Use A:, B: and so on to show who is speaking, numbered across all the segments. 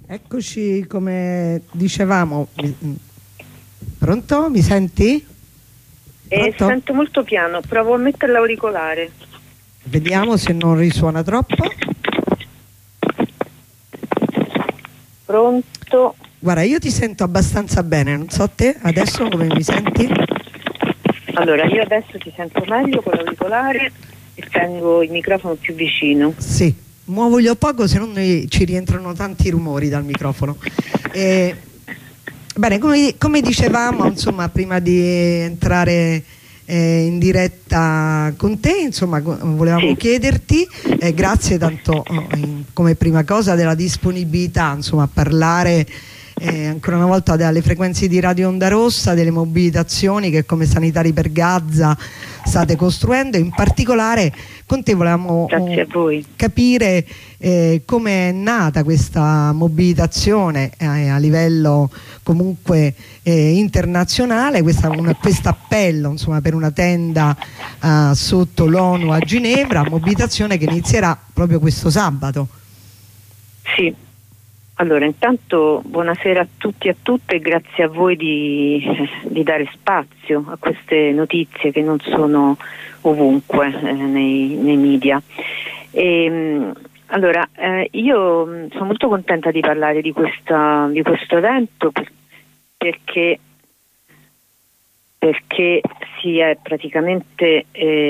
A: Eccoci, come dicevamo. Pronto? Mi senti? Pronto?
B: Sento molto piano, provo a mettere l'auricolare.
A: Vediamo se non risuona troppo.
B: Pronto?
A: Guarda, io ti sento abbastanza bene, non so te, adesso come mi senti?
B: Allora, io adesso ti sento meglio con l'auricolare e tengo il microfono più vicino.
A: Sì, muovoglielo poco, se no ci rientrano tanti rumori dal microfono. Bene, come dicevamo, insomma, prima di entrare in diretta con te, insomma, volevamo chiederti, grazie tanto come prima cosa della disponibilità, insomma, a parlare ancora una volta dalle frequenze di Radio Onda Rossa, delle mobilitazioni che come Sanitari per Gaza state costruendo. In particolare con te volevamo capire come è nata questa mobilitazione a livello comunque internazionale, questo appello, insomma, per una tenda sotto l'ONU a Ginevra, mobilitazione che inizierà proprio questo sabato.
B: Sì. Allora, intanto buonasera a tutti e a tutte e grazie a voi di dare spazio a queste notizie che non sono ovunque nei media. Allora, io sono molto contenta di parlare di questo evento perché si è praticamente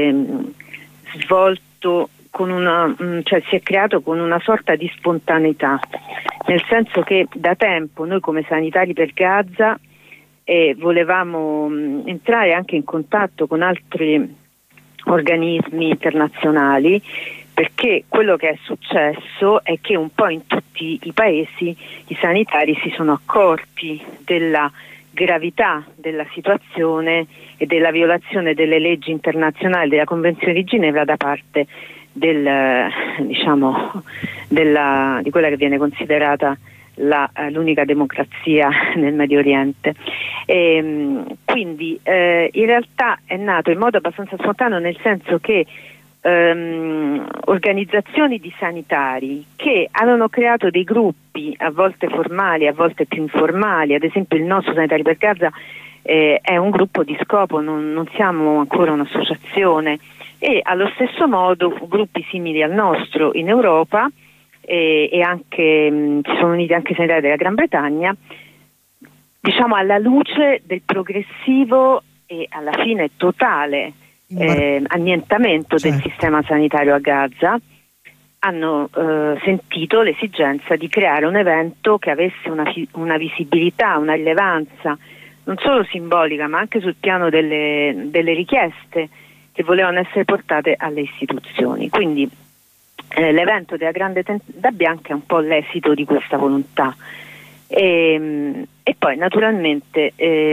B: svolto cioè si è creato con una sorta di spontaneità, nel senso che da tempo noi come Sanitari per Gaza volevamo entrare anche in contatto con altri organismi internazionali, perché quello che è successo è che un po' in tutti i paesi i sanitari si sono accorti della gravità della situazione e della violazione delle leggi internazionali, della Convenzione di Ginevra da parte di quella che viene considerata l'unica democrazia nel Medio Oriente. Quindi in realtà è nato in modo abbastanza spontaneo, nel senso che organizzazioni di sanitari che avevano creato dei gruppi, a volte formali, a volte più informali. Ad esempio il nostro Sanitari per Gaza è un gruppo di scopo, non siamo ancora un'associazione, e allo stesso modo gruppi simili al nostro in Europa e anche si sono uniti anche i sanitari della Gran Bretagna, diciamo alla luce del progressivo e alla fine totale annientamento del sistema sanitario a Gaza. Hanno sentito l'esigenza di creare un evento che avesse una visibilità, una rilevanza non solo simbolica, ma anche sul piano delle richieste che volevano essere portate alle istituzioni. Quindi l'evento della Grande Tenda Bianca è un po' l'esito di questa volontà. E poi naturalmente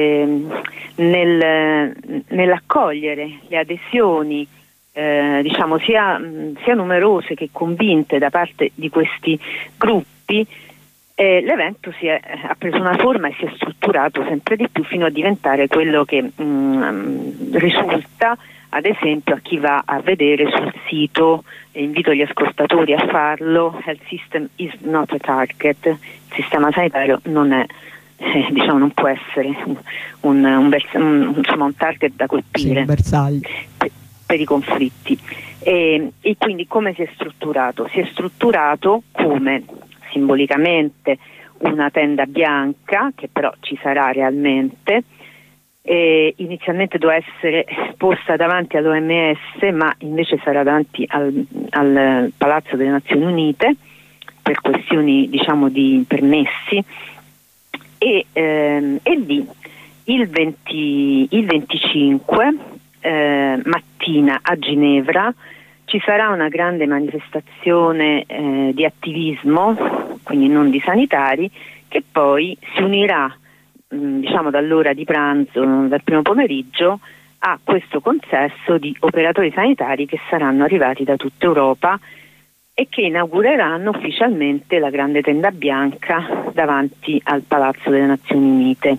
B: nell'accogliere le adesioni diciamo sia numerose che convinte da parte di questi gruppi, l'evento ha preso una forma e si è strutturato sempre di più fino a diventare quello che risulta ad esempio a chi va a vedere sul sito, e invito gli ascoltatori a farlo, Health System is not a target, il sistema sanitario non è non può essere un target da colpire,
A: un bersaglio
B: per i conflitti. E quindi come si è strutturato? Si è strutturato come simbolicamente una tenda bianca, che però ci sarà realmente. Inizialmente doveva essere posta davanti all'OMS, ma invece sarà davanti al Palazzo delle Nazioni Unite per questioni di permessi, e lì il 25 mattina a Ginevra ci sarà una grande manifestazione di attivismo, quindi non di sanitari, che poi si unirà dall'ora di pranzo, dal primo pomeriggio, a questo consesso di operatori sanitari che saranno arrivati da tutta Europa e che inaugureranno ufficialmente la Grande Tenda Bianca davanti al Palazzo delle Nazioni Unite.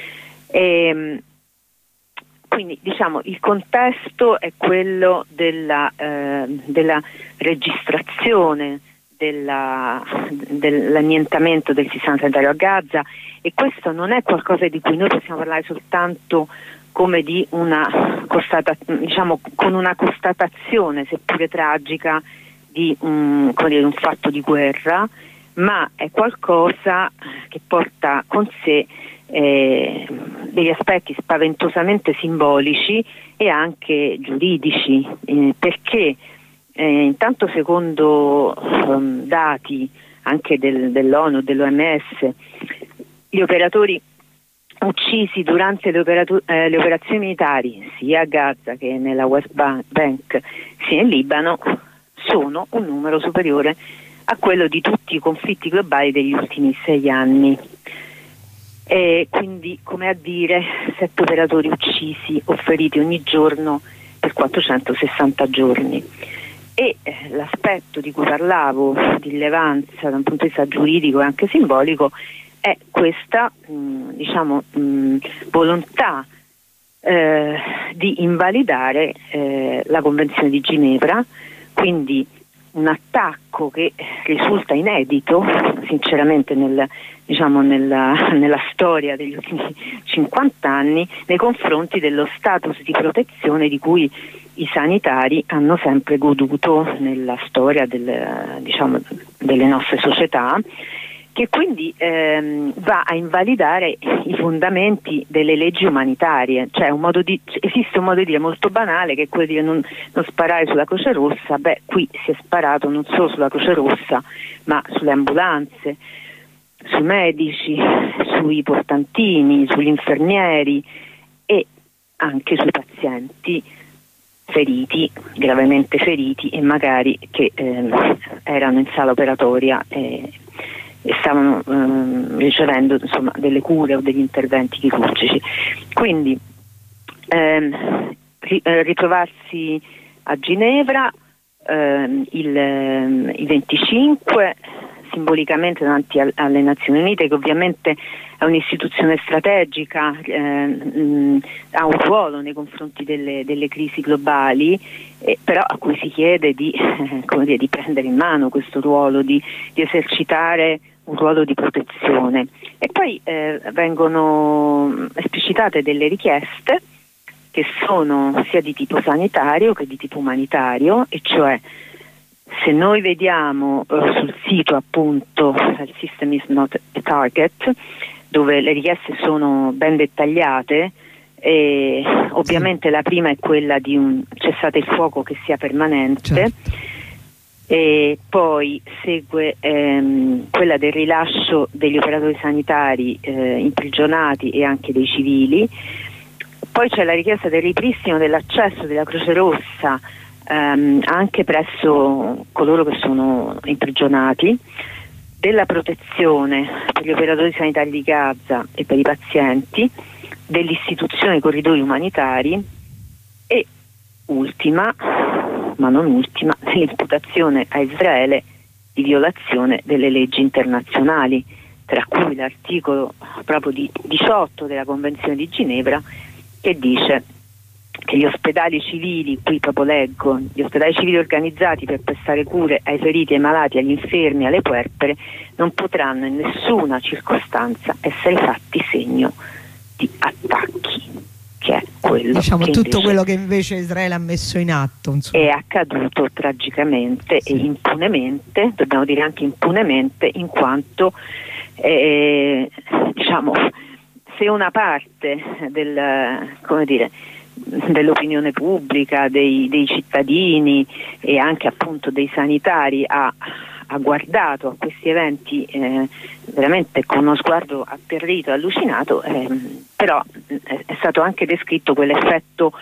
B: Quindi il contesto è quello della registrazione dell'annientamento del sistema sanitario a Gaza, e questo non è qualcosa di cui noi possiamo parlare soltanto come di una con una constatazione, seppure tragica, di un fatto di guerra, ma è qualcosa che porta con sé degli aspetti spaventosamente simbolici e anche giuridici, perché intanto, secondo dati anche dell'ONU, dell'OMS, gli operatori uccisi durante le operazioni militari sia a Gaza che nella West Bank sia in Libano sono un numero superiore a quello di tutti i conflitti globali degli ultimi 6 anni. E quindi, come a dire, 7 operatori uccisi o feriti ogni giorno per 460 giorni. E l'aspetto di cui parlavo, di rilevanza da un punto di vista giuridico e anche simbolico, è questa volontà di invalidare la Convenzione di Ginevra, quindi un attacco che risulta inedito sinceramente nella storia degli ultimi 50 anni nei confronti dello status di protezione di cui i sanitari hanno sempre goduto nella storia delle nostre società, che quindi va a invalidare i fondamenti delle leggi umanitarie. Cioè esiste un modo di dire molto banale, che è quello di dire non sparare sulla Croce Rossa. Qui si è sparato non solo sulla Croce Rossa, ma sulle ambulanze, sui medici, sui portantini, sugli infermieri e anche sui pazienti feriti, gravemente feriti, e magari che erano in sala operatoria e stavano ricevendo delle cure o degli interventi chirurgici. Quindi ritrovarsi a Ginevra il 25 simbolicamente davanti alle Nazioni Unite, che ovviamente è un'istituzione strategica, ha un ruolo nei confronti delle crisi globali, però a cui si chiede di prendere in mano questo ruolo, di esercitare un ruolo di protezione. E poi vengono esplicitate delle richieste che sono sia di tipo sanitario che di tipo umanitario, e cioè, se noi vediamo sul sito appunto il System is not a target, dove le richieste sono ben dettagliate, e ovviamente la prima è quella di un cessate il fuoco che sia permanente, certo. E poi segue quella del rilascio degli operatori sanitari imprigionati e anche dei civili. Poi c'è la richiesta del ripristino dell'accesso della Croce Rossa anche presso coloro che sono imprigionati, della protezione per gli operatori sanitari di Gaza e per i pazienti, dell'istituzione dei corridoi umanitari e ultima, ma non ultima, dell'imputazione a Israele di violazione delle leggi internazionali, tra cui l'articolo proprio di 18 della Convenzione di Ginevra, che dice che gli ospedali civili, qui proprio leggo, gli ospedali civili organizzati per prestare cure ai feriti, ai malati, agli infermi, alle puerpere, non potranno in nessuna circostanza essere fatti segno di attacchi, che è quello che
A: tutto quello che invece Israele ha messo in atto, insomma.
B: È accaduto tragicamente e impunemente, dobbiamo dire anche impunemente, in quanto se una parte dell'opinione pubblica, dei cittadini e anche appunto dei sanitari ha guardato a questi eventi veramente con uno sguardo atterrito e allucinato, però è stato anche descritto quell'effetto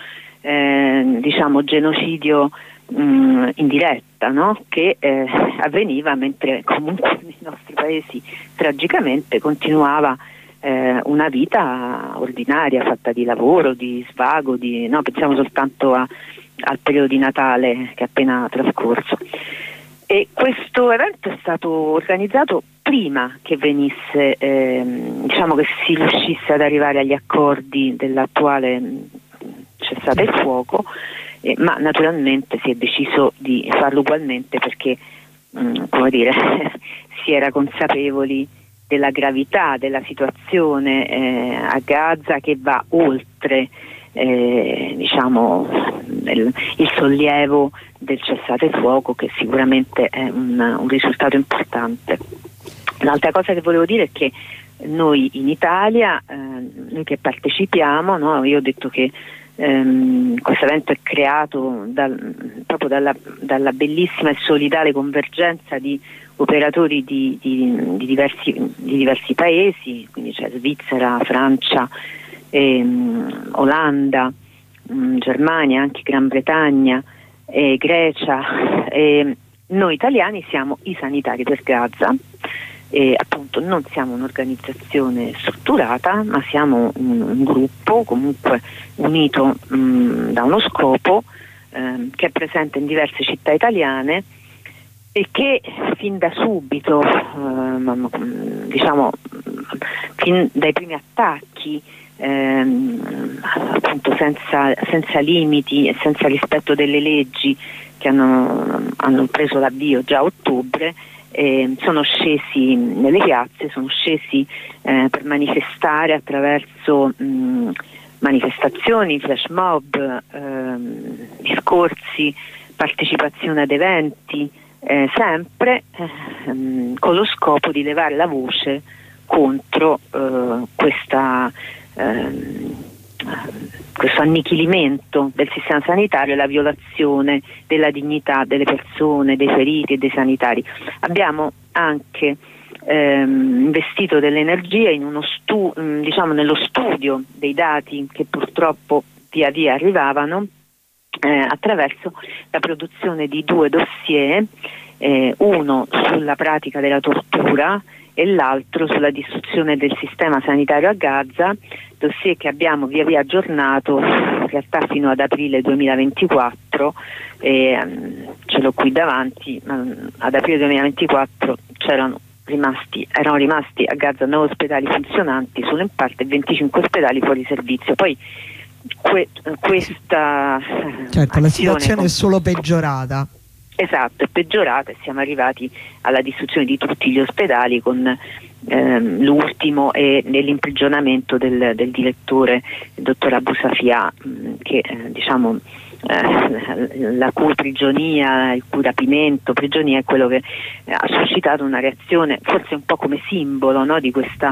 B: genocidio in diretta, no? Che avveniva mentre comunque nei nostri paesi tragicamente continuava una vita ordinaria, fatta di lavoro, di svago, pensiamo soltanto al periodo di Natale che è appena trascorso. E questo evento è stato organizzato prima che venisse, che si riuscisse ad arrivare agli accordi dell'attuale cessate il fuoco, ma naturalmente si è deciso di farlo ugualmente perché come dire, si era consapevoli della gravità della situazione a Gaza, che va oltre diciamo il sollievo del cessate il fuoco, che sicuramente è un risultato importante. L'altra cosa che volevo dire è che noi in Italia, noi che partecipiamo, no? Io ho detto che questo evento è creato proprio dalla bellissima e solidale convergenza di operatori di diversi paesi, quindi c'è Svizzera, Francia, Olanda, Germania, anche Gran Bretagna, Grecia. Noi italiani siamo i Sanitari per Gaza. Appunto non siamo un'organizzazione strutturata, ma siamo un gruppo comunque unito da uno scopo, che è presente in diverse città italiane e che fin da subito, diciamo fin dai primi attacchi, appunto senza limiti e senza rispetto delle leggi che hanno preso l'avvio già a ottobre, sono scesi nelle piazze, sono scesi per manifestare attraverso manifestazioni, flash mob, discorsi, partecipazione ad eventi, sempre con lo scopo di levare la voce contro questo annichilimento del sistema sanitario e la violazione della dignità delle persone, dei feriti e dei sanitari. Abbiamo anche investito delle energie in diciamo nello studio dei dati che purtroppo via via arrivavano, attraverso la produzione di 2 dossier, uno sulla pratica della tortura e l'altro sulla distruzione del sistema sanitario a Gaza, dossier che abbiamo via via aggiornato in realtà fino ad aprile 2024, ce l'ho qui davanti. Ad aprile 2024 erano rimasti a Gaza 9 ospedali funzionanti solo in parte e 25 ospedali fuori servizio. Poi questa
A: certo, la situazione è solo peggiorata.
B: Esatto, è peggiorata e siamo arrivati alla distruzione di tutti gli ospedali, con l'ultimo e nell'imprigionamento del direttore, il dottor Abu Safia, che diciamo la cui prigionia, il cui rapimento, prigionia è quello che ha suscitato una reazione forse un po' come simbolo, no, di questa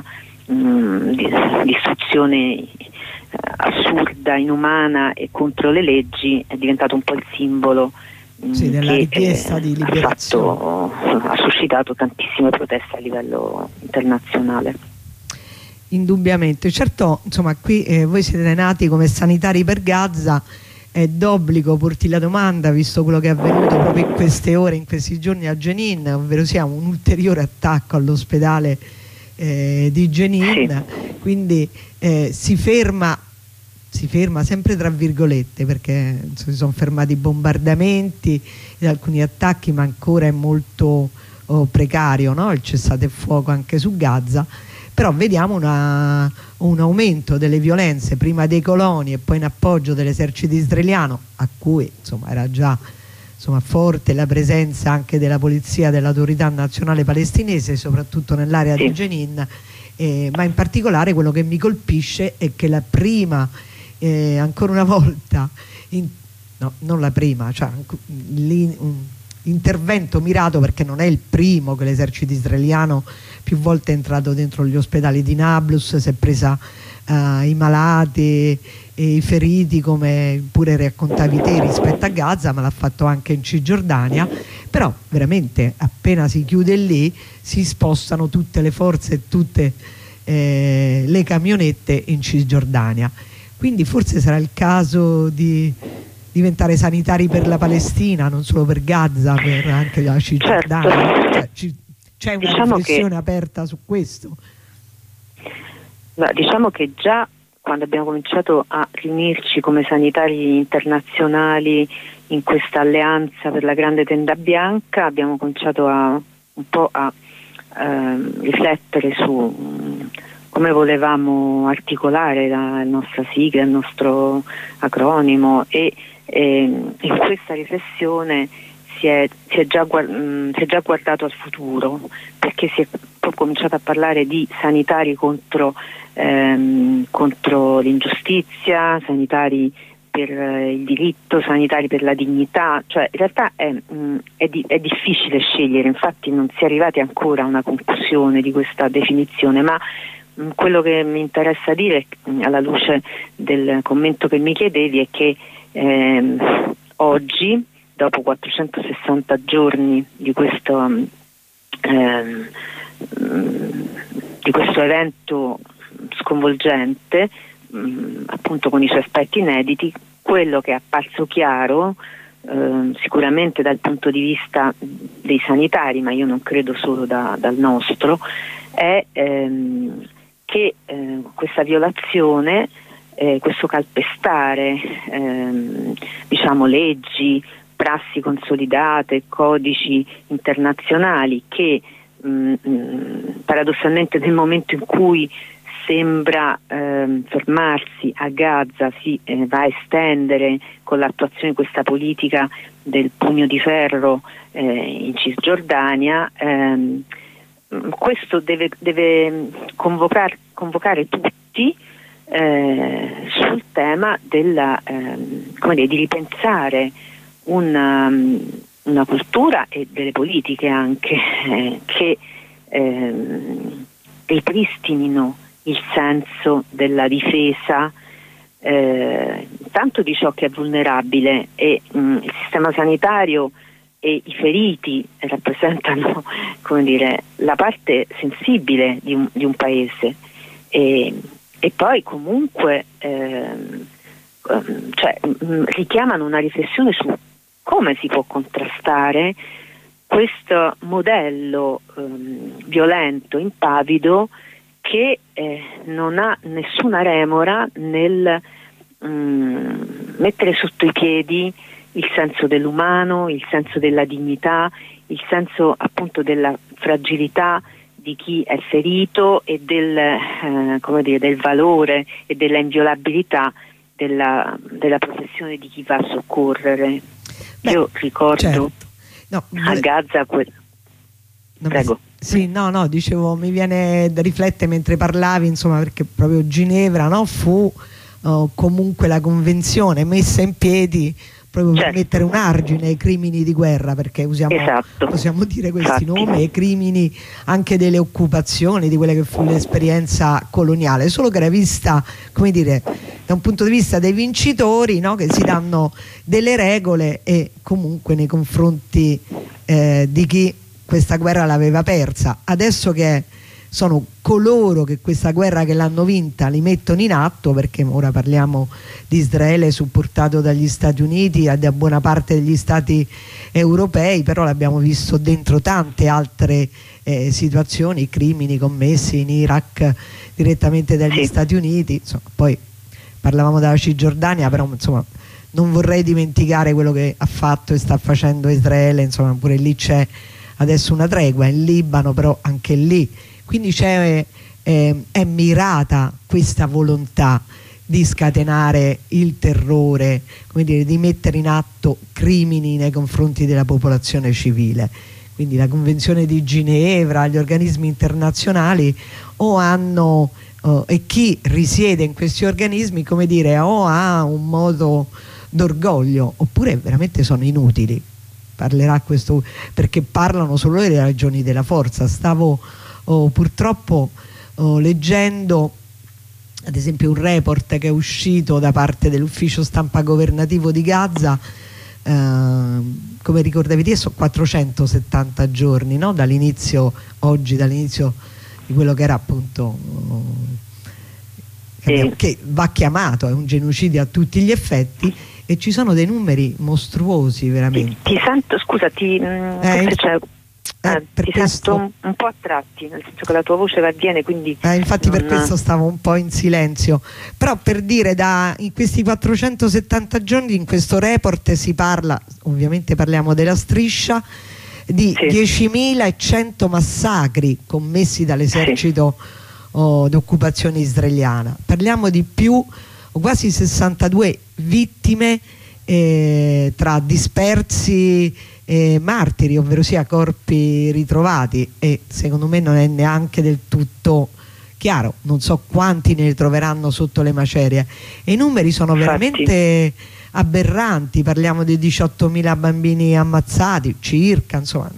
B: distruzione assurda, inumana e contro le leggi. È diventato un po' il simbolo
A: della richiesta di liberazione.
B: Ha suscitato tantissime proteste a livello internazionale.
A: Indubbiamente, certo, insomma, qui voi siete nati come Sanitari per Gaza, è d'obbligo porti la domanda, visto quello che è avvenuto proprio in queste ore, in questi giorni a Jenin, ovvero sia un ulteriore attacco all'ospedale di Jenin, sì. Quindi si ferma sempre tra virgolette, perché si sono fermati i bombardamenti ed alcuni attacchi, ma ancora è molto precario, no? Il cessate il fuoco anche su Gaza, però vediamo un aumento delle violenze, prima dei coloni e poi in appoggio dell'esercito israeliano, a cui insomma era già forte la presenza anche della polizia, dell'autorità nazionale palestinese, soprattutto nell'area di Jenin, ma in particolare quello che mi colpisce è che la prima, ancora una volta, no, non la prima, cioè l'intervento mirato, perché non è il primo che l'esercito israeliano più volte è entrato dentro gli ospedali di Nablus, si è presa i malati e i feriti, come pure raccontavi te, rispetto a Gaza, ma l'ha fatto anche in Cisgiordania. Però veramente appena si chiude lì si spostano tutte le forze e tutte le camionette in Cisgiordania. Quindi forse sarà il caso di diventare sanitari per la Palestina, non solo per Gaza, per anche la Cisgiordania. Certo. C'è una riflessione aperta su questo?
B: Diciamo che già quando abbiamo cominciato a riunirci come sanitari internazionali in questa alleanza per la grande tenda bianca, abbiamo cominciato un po' a riflettere su come volevamo articolare la nostra sigla, il nostro acronimo, e in questa riflessione si è già guardato al futuro, perché si è cominciato a parlare di sanitari contro l'ingiustizia, sanitari per il diritto, sanitari per la dignità, cioè in realtà è difficile scegliere, infatti non si è arrivati ancora a una conclusione di questa definizione, ma quello che mi interessa dire alla luce del commento che mi chiedevi è che oggi, dopo 460 giorni di questo evento sconvolgente, appunto con i suoi aspetti inediti, quello che è apparso chiaro, sicuramente dal punto di vista dei sanitari, ma io non credo solo dal nostro, è che questa violazione, questo calpestare diciamo leggi, prassi consolidate, codici internazionali che paradossalmente nel momento in cui sembra fermarsi a Gaza si va a estendere con l'attuazione di questa politica del pugno di ferro in Cisgiordania. Questo deve convocare tutti sul tema di ripensare una cultura e delle politiche anche che ripristinino il senso della difesa tanto di ciò che è vulnerabile, e il sistema sanitario e i feriti rappresentano, come dire, la parte sensibile di un paese, e poi comunque richiamano una riflessione su come si può contrastare questo modello violento, impavido, che non ha nessuna remora nel mettere sotto i piedi il senso dell'umano, il senso della dignità, il senso appunto della fragilità di chi è ferito e del valore e della inviolabilità della professione di chi va a soccorrere. Io ricordo, certo. A Gaza prego.
A: Sì, no, dicevo, mi viene da riflettere mentre parlavi, insomma, perché proprio Ginevra, no, fu comunque la convenzione messa in piedi proprio per mettere un argine ai crimini di guerra, perché possiamo dire questi nomi, ai crimini anche delle occupazioni, di quella che fu l'esperienza coloniale, solo che era vista, come dire, da un punto di vista dei vincitori, no, che si danno delle regole, e comunque nei confronti di chi questa guerra l'aveva persa. Adesso che sono coloro che questa guerra che l'hanno vinta li mettono in atto, perché ora parliamo di Israele supportato dagli Stati Uniti e da buona parte degli stati europei, però l'abbiamo visto dentro tante altre situazioni, crimini commessi in Iraq direttamente dagli Stati Uniti, insomma, poi parlavamo della Cisgiordania, però insomma non vorrei dimenticare quello che ha fatto e sta facendo Israele, insomma pure lì c'è adesso una tregua, in Libano però anche lì, quindi è mirata questa volontà di scatenare il terrore, come dire, di mettere in atto crimini nei confronti della popolazione civile. Quindi la Convenzione di Ginevra, gli organismi internazionali e chi risiede in questi organismi, come dire, o ha un modo d'orgoglio oppure veramente sono inutili. Parlerà questo, perché parlano solo delle ragioni della forza. Stavo purtroppo leggendo ad esempio un report che è uscito da parte dell'ufficio stampa governativo di Gaza, come ricordavi te, sono 470 giorni, no? Dall'inizio di quello che era appunto che va chiamato, è un genocidio a tutti gli effetti, e ci sono dei numeri mostruosi veramente.
B: Ti sento, scusa, ti sento un po' a tratti, nel senso che la tua voce va e viene, quindi
A: infatti per questo stavo un po' in silenzio, però per dire, in questi 470 giorni in questo report si parla, ovviamente parliamo della striscia, di 10.100 massacri commessi dall'esercito d'occupazione israeliana. Parliamo di quasi 62 vittime tra dispersi e martiri, ovvero sia corpi ritrovati, e secondo me non è neanche del tutto chiaro, non so quanti ne troveranno sotto le macerie, e i numeri sono veramente aberranti. Parliamo di 18.000 bambini ammazzati circa, insomma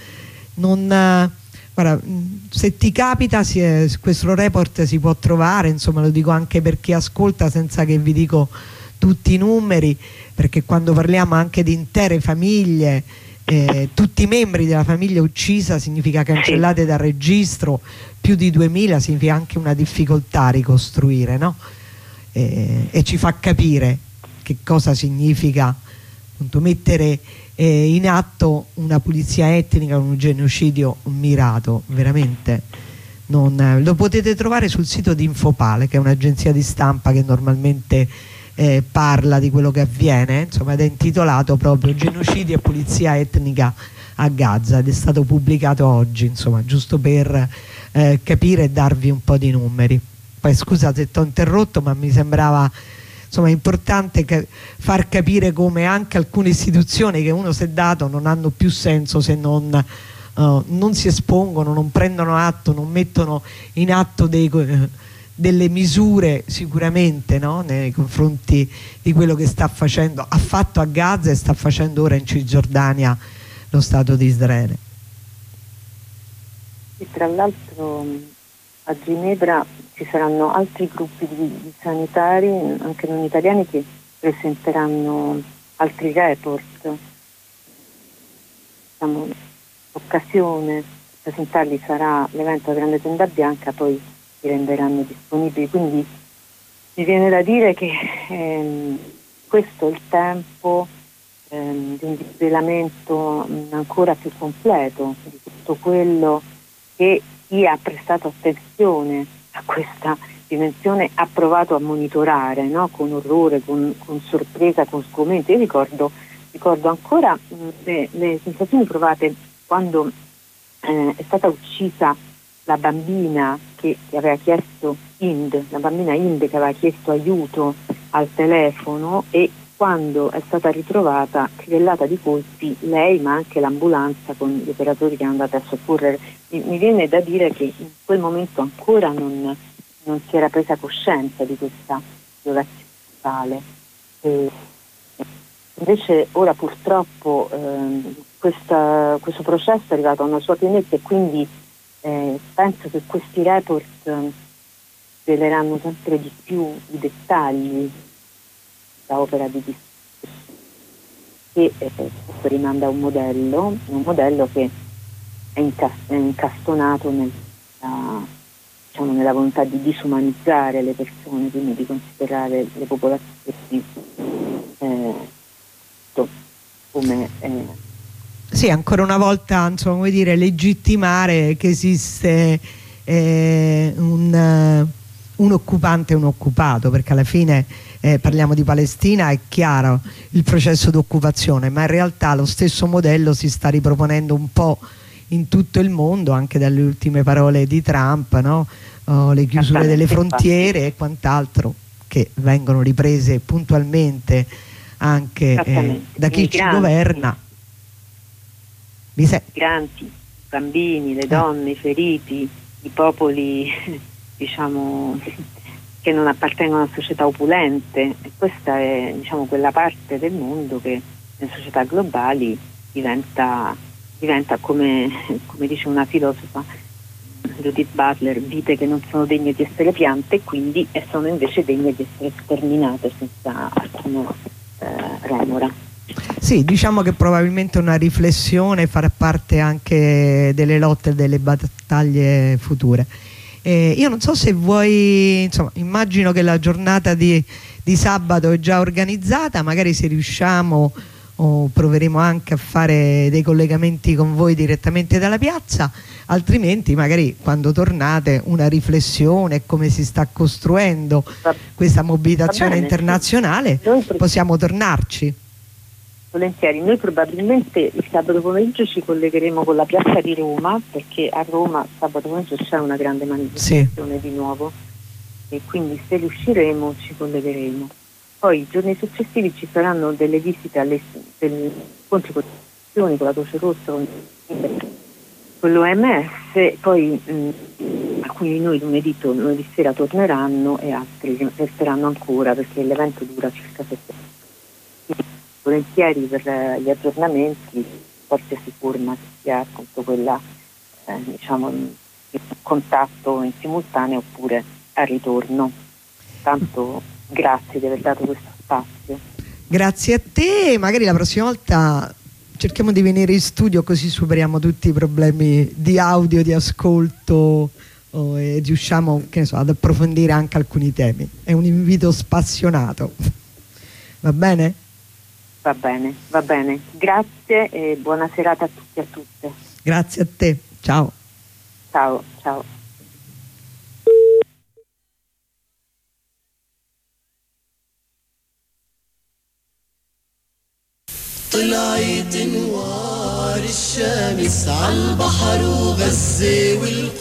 A: guarda, se ti capita questo report si può trovare, insomma, lo dico anche per chi ascolta senza che vi dico tutti i numeri, perché quando parliamo anche di intere famiglie, tutti i membri della famiglia uccisa significa cancellate dal registro, più di 2.000 significa anche una difficoltà a ricostruire, no? E ci fa capire che cosa significa appunto mettere in atto una pulizia etnica, un genocidio mirato. Veramente lo potete trovare sul sito di Infopale, che è un'agenzia di stampa che normalmente parla di quello che avviene, insomma, ed è intitolato proprio Genocidio e pulizia etnica a Gaza, ed è stato pubblicato oggi, insomma, giusto per capire e darvi un po' di numeri. Poi scusa se ti ho interrotto, ma mi sembrava, insomma, importante far capire come anche alcune istituzioni che uno si è dato non hanno più senso se non si espongono, non prendono atto, non mettono in atto delle misure sicuramente, no? Nei confronti di quello che ha fatto a Gaza e sta facendo ora in Cisgiordania lo Stato di Israele.
B: E tra l'altro a Ginevra ci saranno altri gruppi di sanitari, anche non italiani, che presenteranno altri report. Diciamo, l'occasione di presentarli sarà l'evento a Grande Tenda Bianca, poi si renderanno disponibili. Quindi mi viene da dire che questo è il tempo di un disvelamento ancora più completo di tutto quello che chi ha prestato attenzione a questa dimensione ha provato a monitorare, no? Con orrore, con sorpresa, con sgomento. Io ricordo ancora le sensazioni provate quando è stata uccisa la bambina che aveva chiesto la bambina Ind che aveva chiesto aiuto al telefono, e quando è stata ritrovata crivellata di colpi lei, ma anche l'ambulanza con gli operatori che erano andati a soccorrere. Mi viene da dire che in quel momento ancora non si era presa coscienza di questa violazione totale. Invece ora purtroppo questo processo è arrivato a una sua pienezza, e quindi penso che questi report sveleranno sempre di più i dettagli da opera di che rimanda a un modello che è incastonato nella volontà di disumanizzare le persone, quindi di considerare le popolazioni come
A: sì, ancora una volta, insomma, come dire, legittimare che esiste un occupante e un occupato, perché alla fine parliamo di Palestina, è chiaro il processo di occupazione, ma in realtà lo stesso modello si sta riproponendo un po' in tutto il mondo, anche dalle ultime parole di Trump, no? Le chiusure delle frontiere e quant'altro, che vengono riprese puntualmente anche da chi ci governa.
B: Migranti, bambini, le donne, i feriti, i popoli diciamo che non appartengono a società opulente, e questa è, diciamo, quella parte del mondo che nelle società globali diventa come dice una filosofa, Judith Butler, vite che non sono degne di essere piante, e quindi sono invece degne di essere sterminate senza alcuna remora.
A: Sì, diciamo che probabilmente una riflessione farà parte anche delle lotte e delle battaglie future. Io non so se vuoi, insomma, immagino che la giornata di sabato è già organizzata, magari se riusciamo o proveremo anche a fare dei collegamenti con voi direttamente dalla piazza, altrimenti magari quando tornate una riflessione, come si sta costruendo questa mobilitazione internazionale, possiamo tornarci.
B: Volentieri, noi probabilmente il sabato pomeriggio ci collegheremo con la piazza di Roma, perché a Roma sabato pomeriggio c'è una grande manifestazione di nuovo, e quindi se riusciremo ci collegheremo. Poi i giorni successivi ci saranno delle visite alle incontri con la Croce Rossa, con l'OMS, poi alcuni di noi lunedì sera torneranno e altri resteranno ancora, perché l'evento dura circa 7 ore. Volentieri per gli aggiornamenti, qualsiasi forma che sia appunto quella in contatto in simultaneo oppure al ritorno. Tanto grazie di aver dato questo spazio.
A: Grazie a te, magari la prossima volta cerchiamo di venire in studio, così superiamo tutti i problemi di audio, di ascolto, e riusciamo, che ne so, ad approfondire anche alcuni temi. È un invito spassionato. Va bene?
B: Va bene, va bene. Grazie e buona serata a tutti e a tutte.
A: Grazie a te, ciao.
B: Ciao, ciao.
C: طلعت نوار الشمس عالبحر وغزة